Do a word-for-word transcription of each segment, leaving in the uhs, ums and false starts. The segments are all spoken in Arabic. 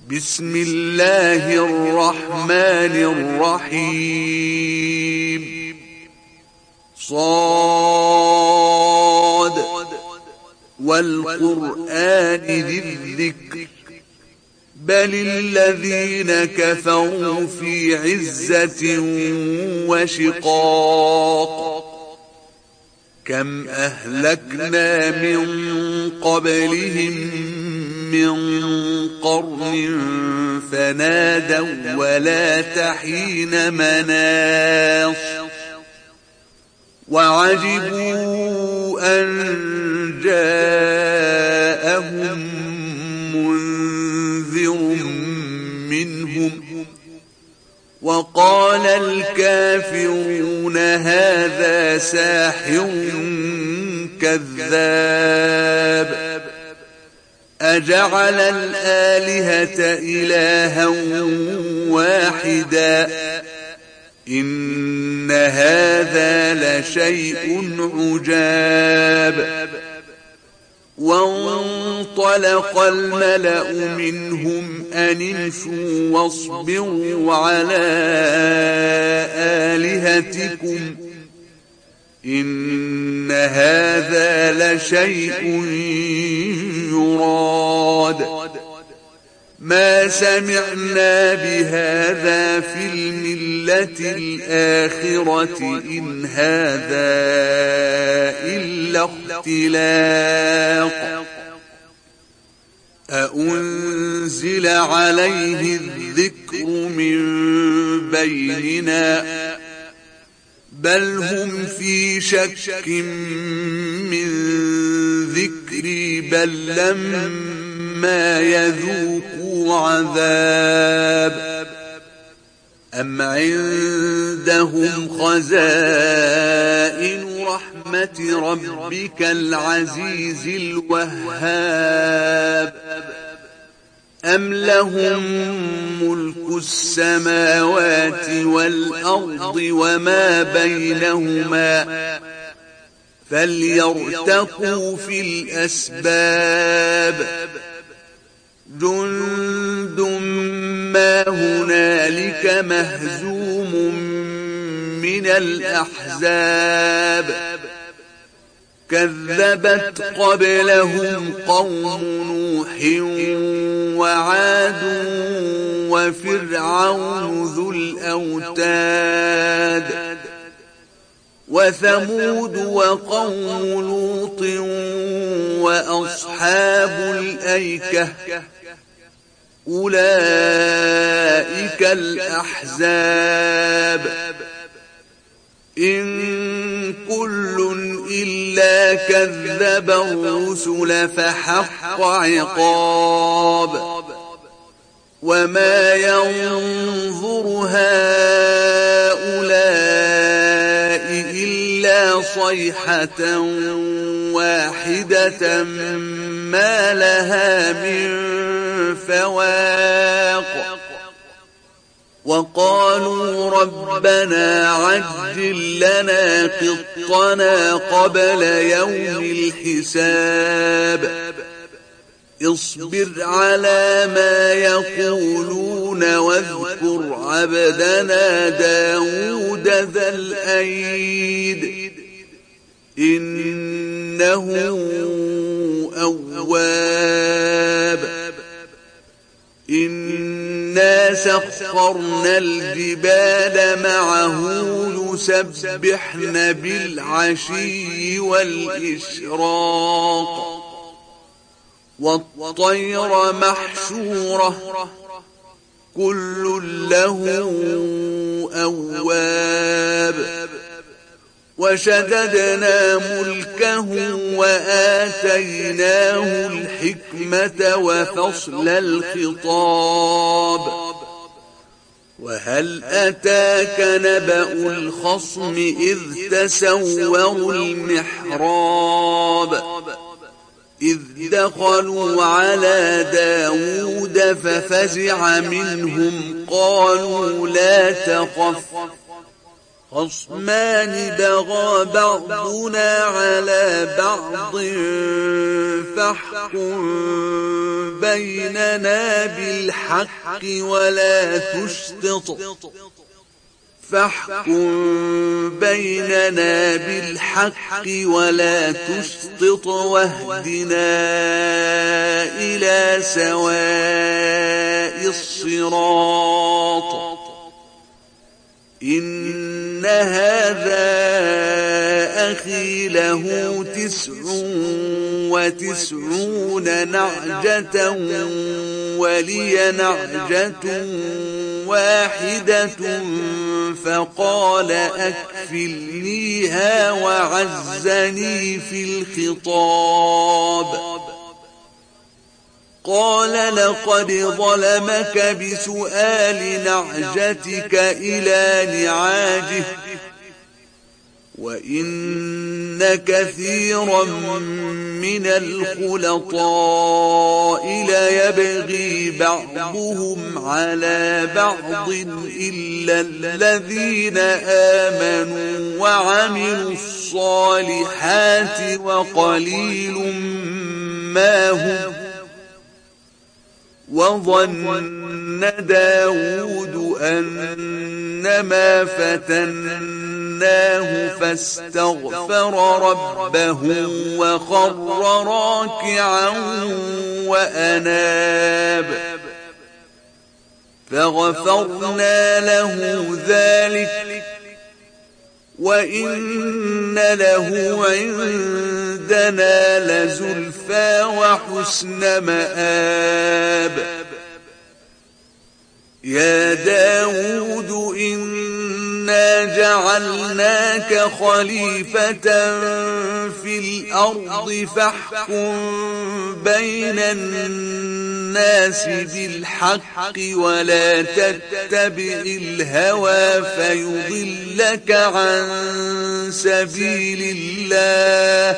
بسم الله الرحمن الرحيم. صاد والقرآن ذي الذكر بل الذين كفروا في عزة وشقاق كم أهلكنا من قبلهم من قرن فنادوا ولا تحين مناص وعجبوا أن جاءهم منذر منهم وقال الكافرون هذا ساحر كذاب أجعل الآلهة إلها واحدا إن هذا لشيء عجاب. وانطلق الملأ منهم أن امشوا واصبروا على آلهتكم إن هذا لشيء يراد ما سمعنا بهذا في الملة الآخرة إن هذا إلا اختلاق أأنزل عليه الذكر من بيننا بل هم في شك من ذكري بل لما يذوقوا عذاب أم عندهم خزائن رحمة ربك العزيز الوهاب أم لهم ملك السماوات والأرض وما بينهما فليرتقوا في الأسباب جند ما هنالك مهزوم من الأحزاب كذبت قبلهم قوم نوح وعاد وفرعون ذو الأوتاد وثمود وقوم لوط وأصحاب الأيكة أولئك الأحزاب إن كل إلا كذب الرسل فحق عقاب وما ينظر هؤلاء إلا صيحة واحدة ما لها من فواق وقالوا ربنا عجل لنا قطنا قبل يوم الحساب اصبر على ما يقولون واذكر عبدنا داود ذا الأيد إنه أواب إنا سخرنا الجبال معه يسبحن بالعشي والإشراق والطير محشورة كل له أواب وشددنا ملكه وآتيناه الحكمة وفصل الخطاب وهل أتاك نبأ الخصم إذ تسوروا المحراب إذ دخلوا على داود ففزع منهم قالوا لا تخف خصمان بغى بعضنا على بعض فاحكم بيننا بالحق ولا تشطط فاحكم بيننا بالحق ولا تشطط واهدنا إلى سواء الصراط إن هذا أخي له تسع وتسعون نعجة ولي نعجة واحدة فقال أكفلنيها وعزني في الخطاب قال لقد ظلمك بسؤال نعجتك إلى نعاجه وإن كثيرا من الخلطاء ليبغي بعضهم على بعض إلا الذين آمنوا وعملوا الصالحات وقليل ما هم وظن داود أنما فتناه فاستغفر ربه وخر راكعا وأناب فغفرنا له ذلك وإن له عندنا لزلفى وحسن مآب يا داود إنا جعلناك خليفة في الأرض فاحكم بين الناس بالحق ولا تتبع الهوى فيضلك عن سبيل الله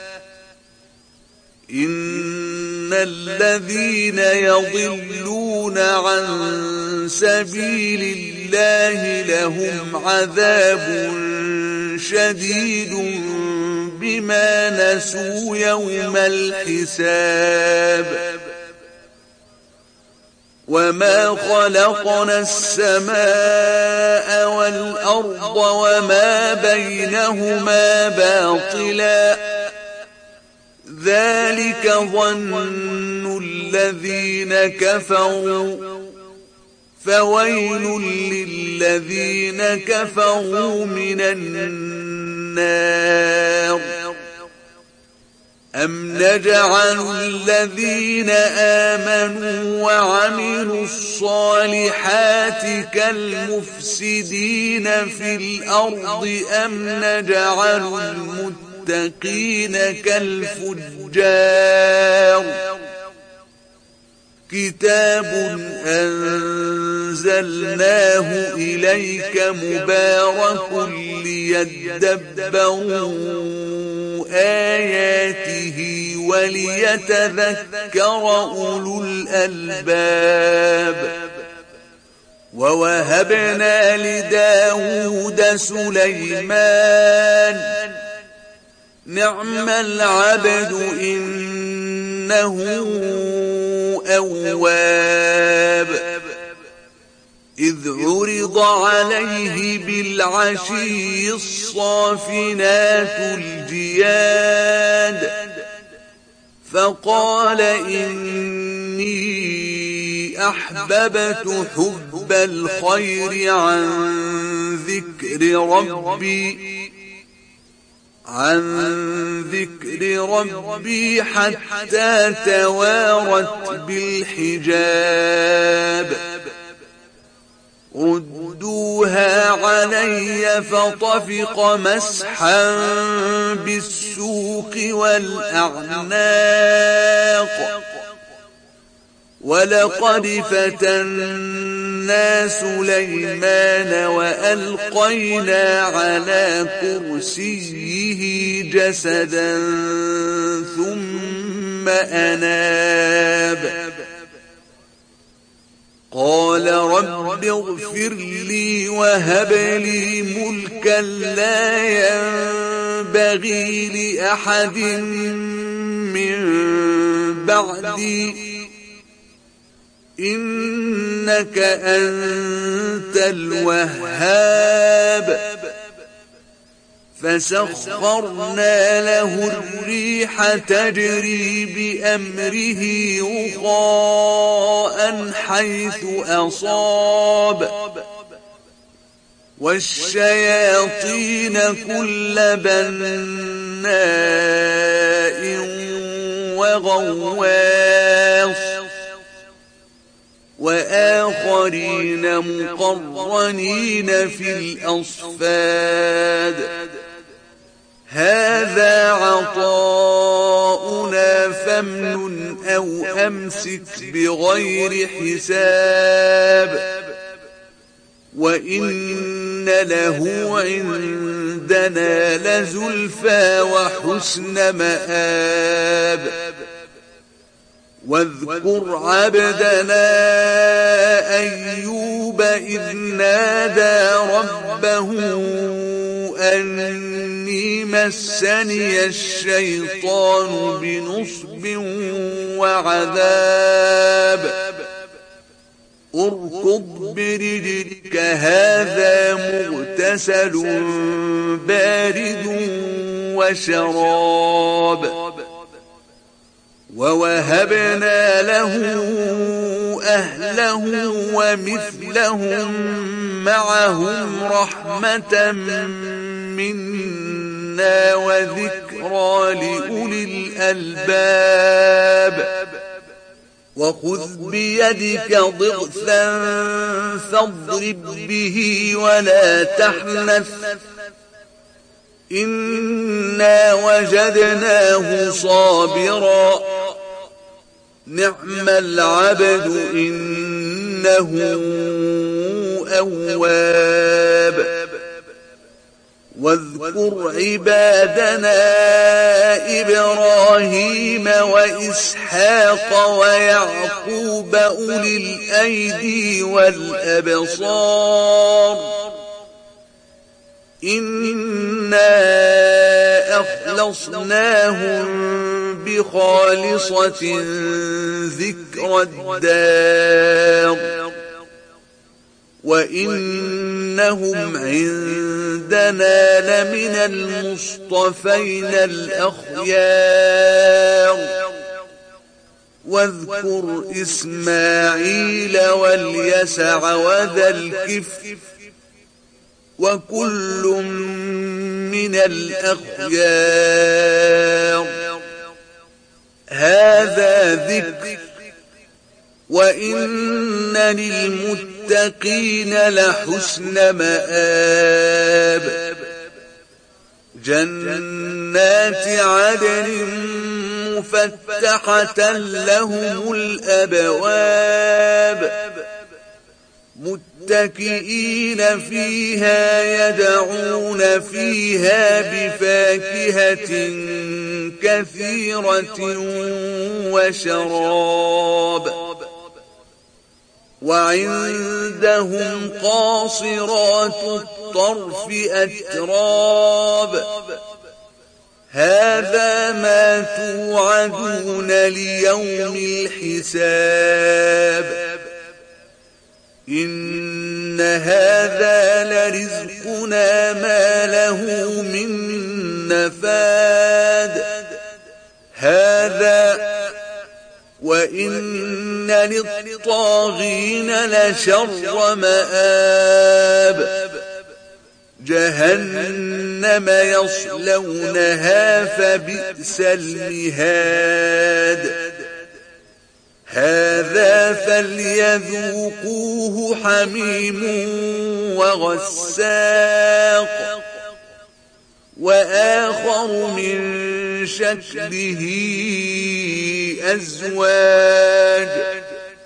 إن الذين يضلون عن سبيل الله لهم عذاب شديد بما نسوا يوم الحساب وما خلقنا السماء والأرض وما بينهما باطلا ذلك ظن الذين كفروا فويل للذين كفروا من النار أم نجعل الذين آمنوا وعملوا الصالحات كالمفسدين في الأرض أم نجعل المتقين كالفجار كتاب أنزلناه إليك مبارك ليدبروا آياته وليتذكر أولو الألباب ووهبنا لداود سليمان نعم العبد إنه أواب إذ عرض عليه بالعشي الصافنات الجياد فقال إني أحببت حب الخير عن ذكر ربي عن ذكر ربي حتى توارت بالحجاب ردوها علي فطفق مسحا بالسوق والأعناق ولقد فتنا سليمان وألقينا على كرسيه جسدا ثم أناب قال قال رب اغفر لي وهب لي ملكا لا ينبغي لأحد من بعدي إنك أنت الوهاب فسخرنا له الريح تجري بأمره رخاء حيث أصاب والشياطين كل بناء وغواص وآخرين مقرنين في الأصفاد هذا عطاؤنا فامنن أو أمسك بغير حساب وإن له عندنا لزلفى وحسن مآب واذكر عبدنا أيوب إذ نادى ربه أني مسني الشيطان بنصب وعذاب اركض برجلك هذا مغتسل بارد وشراب ووهبنا له أهله ومثلهم معهم رحمة منا وذكرى لأولي الألباب وخذ بيدك ضغثا فاضرب به ولا تحنث إنا وجدناه صابرا نعم العبد إنه أواب واذكر عبادنا إبراهيم وإسحاق ويعقوب أولي الأيدي والأبصار إنا أخلصناهم بخالصة ذكر الدار وإنهم عندنا لمن المصطفين الأخيار واذكر إسماعيل واليسع وذا الكفل وكل من الأخيار هذا ذكر وإن للمتقين لحسن مآب جنات عدن مفتحة لهم الأبواب متكئين فيها يدعون فيها بفاكهة كثيرة وشراب وعندهم قاصرات الطرف أتراب هذا ما توعدون ليوم الحساب إن هذا لرزقنا ما له من نفاد هذا وإن للطاغين لشر مآب جهنم يصلونها فبئس المهاد هذا فليذوقوه حميم وغساق وآخر من شكله أزواج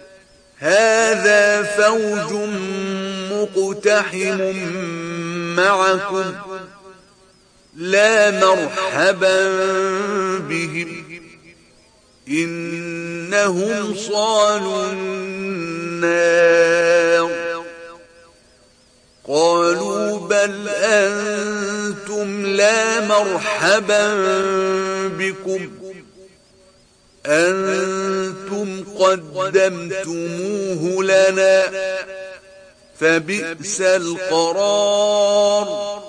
هذا فوج مقتحم معكم لا مرحبا بهم إنهم صالوا النار مرحبا بكم أنتم قدمتموه لنا فبئس القرار.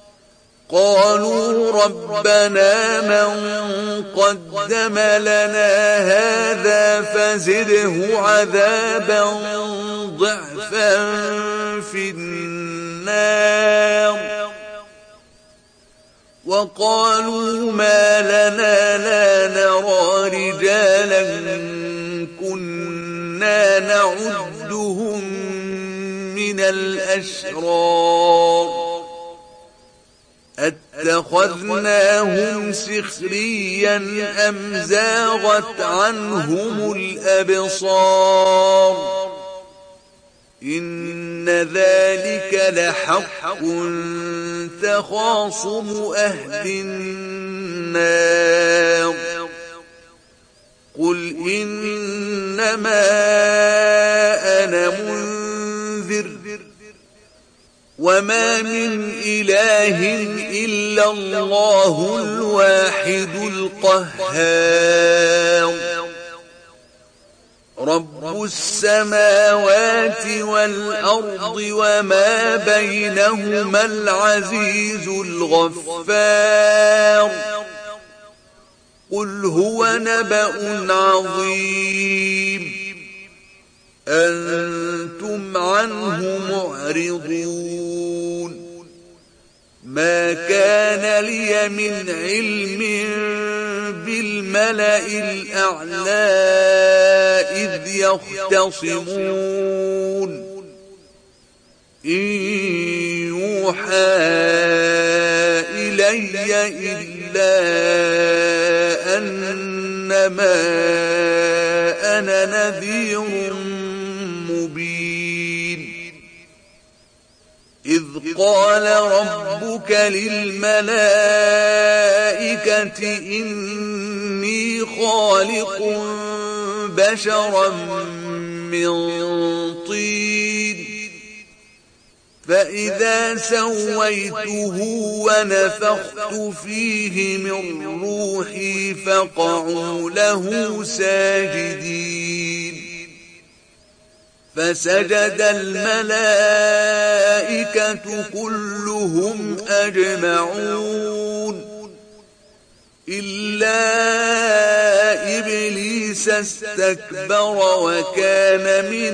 قالوا ربنا من قدم لنا هذا فزده عذابا ضعفا في النار. وقالوا ما لنا لا نرى رجالا كنا نعدهم من الأشرار أتخذناهم سخريا أم زاغت عنهم الأبصار إن ذلك لحق تخاصم أهل النار. قل إنما أنا منذر وما من إله إلا الله الواحد القهار. رب السماوات والأرض وما بينهما العزيز الغفار. قل هو نبأ عظيم أنتم عنه معرضون. ما كان لي من علم بالملأ الأعلى إذ يختصمون إن يوحى إلي إلا أنما أنا نذير مبين. إذ قال ربك للملائكة إني خالق بشرا من طين فإذا سويته ونفخت فيه من روحي فقعوا له ساجدين. فسجد الملائكة كلهم أجمعون إلا إبليس استكبر وكان من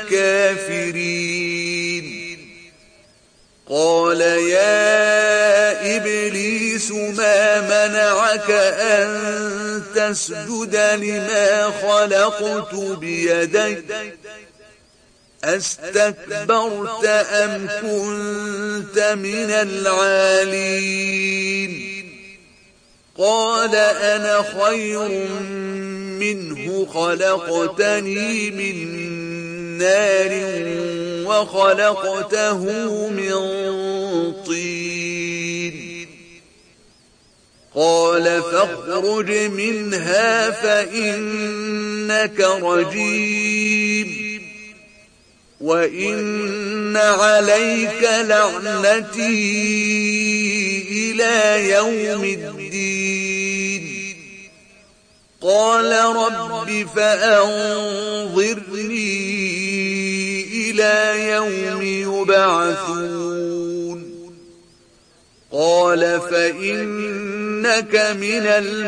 الكافرين. قال يا إبليس ما منعك أن تسجد لما خلقت بيدي أستكبرت أم كنت من العالين؟ قال أنا خير منه خلقتني من نار وخلقته من طين. قال فاخرج منها فإنك رجيم وإن عليك لعنتي إلى يوم الدين. قال رب فأنظرني إلى يوم يبعثون. قال فإنك من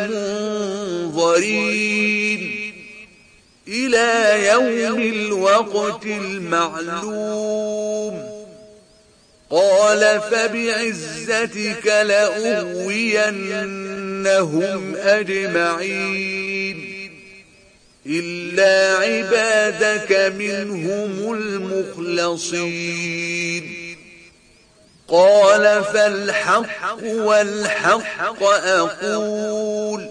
المنظرين إلى يوم الوقت المعلوم. قال فبعزتك لأغوينهم أجمعين إلا عبادك منهم المخلصين. قال فالحق والحق أقول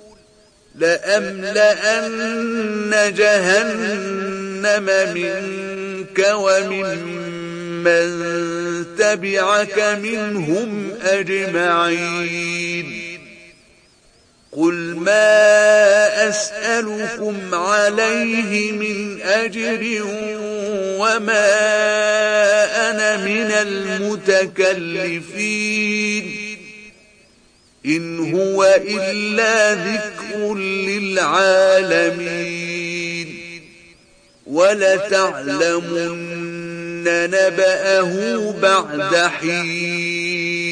لأملأن جهنم منك ومن من تبعك منهم أجمعين. قل ما أسألكم عليه من أجر وما أنا من المتكلفين إن هو إلا ذكر للعالمين ولتعلمن نبأه بعد حين